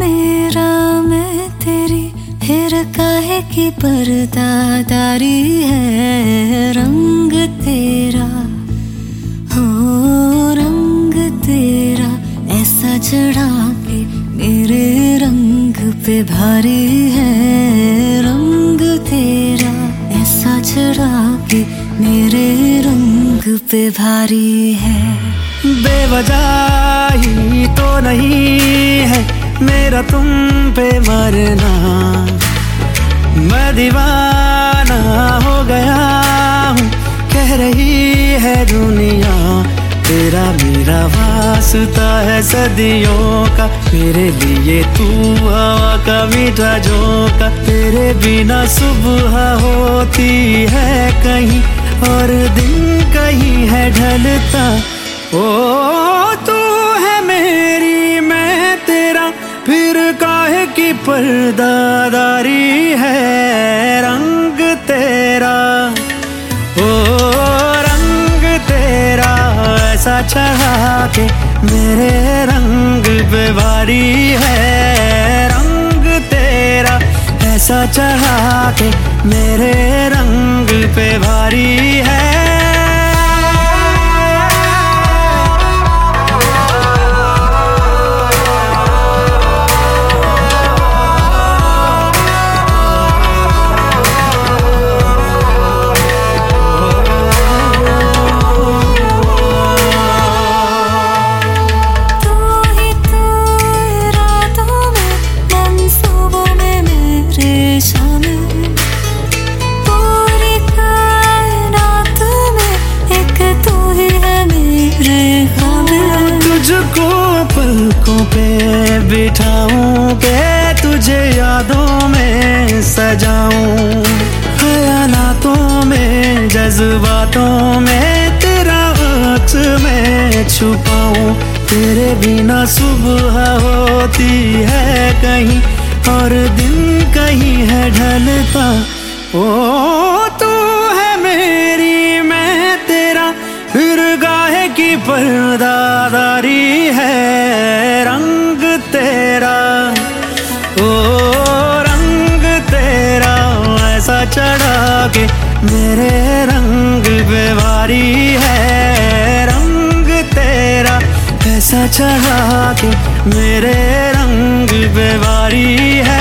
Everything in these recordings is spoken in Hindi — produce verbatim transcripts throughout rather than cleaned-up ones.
मेरा मैं तेरी, फिर काहे की पर्दादारी है। रंग तेरा हो रंग तेरा ऐसा चढ़ा के मेरे रंग पे भारी है। रंग तेरा ऐसा चढ़ा के मेरे रंग पे भारी है। बेवजह ही तो नहीं है मेरा तुम पे मरना, मैं दीवाना हो गया हूँ कह रही है दुनिया। तेरा मेरा वास्ता है सदियों का, मेरे लिए तू हवा का मीठा झोंका। तेरे बिना सुबह होती है कहीं और दिन कहीं है ढलता। ओ तू है मेरी मैं तेरा, फिर काहे की पर्दादारी है। रंग तेरा ओ रंग तेरा ऐसा चढ़ा के मेरे रंग पे भारी है। रंग तेरा ऐसा चढ़ा के मेरे रंग पे भारी है। तुझको पलकों पे बिठाऊं के तुझे यादों में सजाऊं। ख्यालातों में जज्बातों में तेरा अक्स में छुपाऊं। तेरे बिना सुबह होती है कहीं और दिन कहीं है ढलता। ओ तू है मेरी मैं तेरा, फिर गाहे की पर्दादारी है। रंग तेरा ओ रंग तेरा ऐसा चढ़ा के मेरे रंग पे भारी है। रंग तेरा ऐसा चढ़ा के मेरे रंग पे भारी है।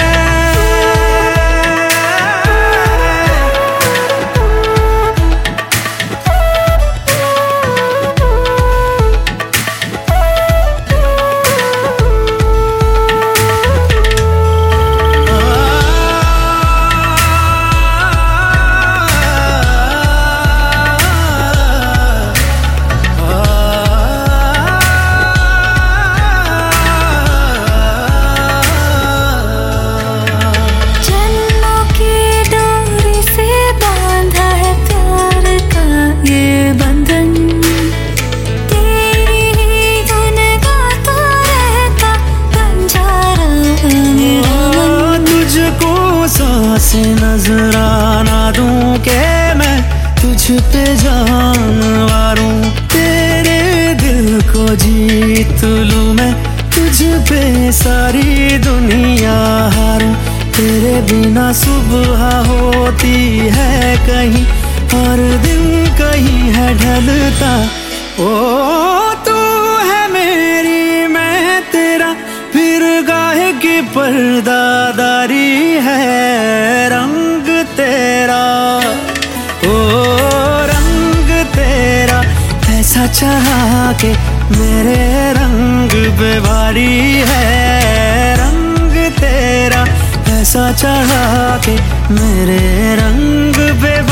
से नजराना दूं के मैं तुझ पे जानवारूं। तेरे दिल को जीत लूं मैं, तुझ पे सारी दुनिया हारूं। तेरे बिना सुबह होती है कहीं और दिन कहीं है ढलता। ओ तू है मेरी मैं तेरा, फिर गाहे की पर्दादारी है। रंग तेरा ओ रंग तेरा ऐसा चढ़ा के मेरे रंग पे भारी है। रंग तेरा ऐसा चढ़ा के मेरे रंग पे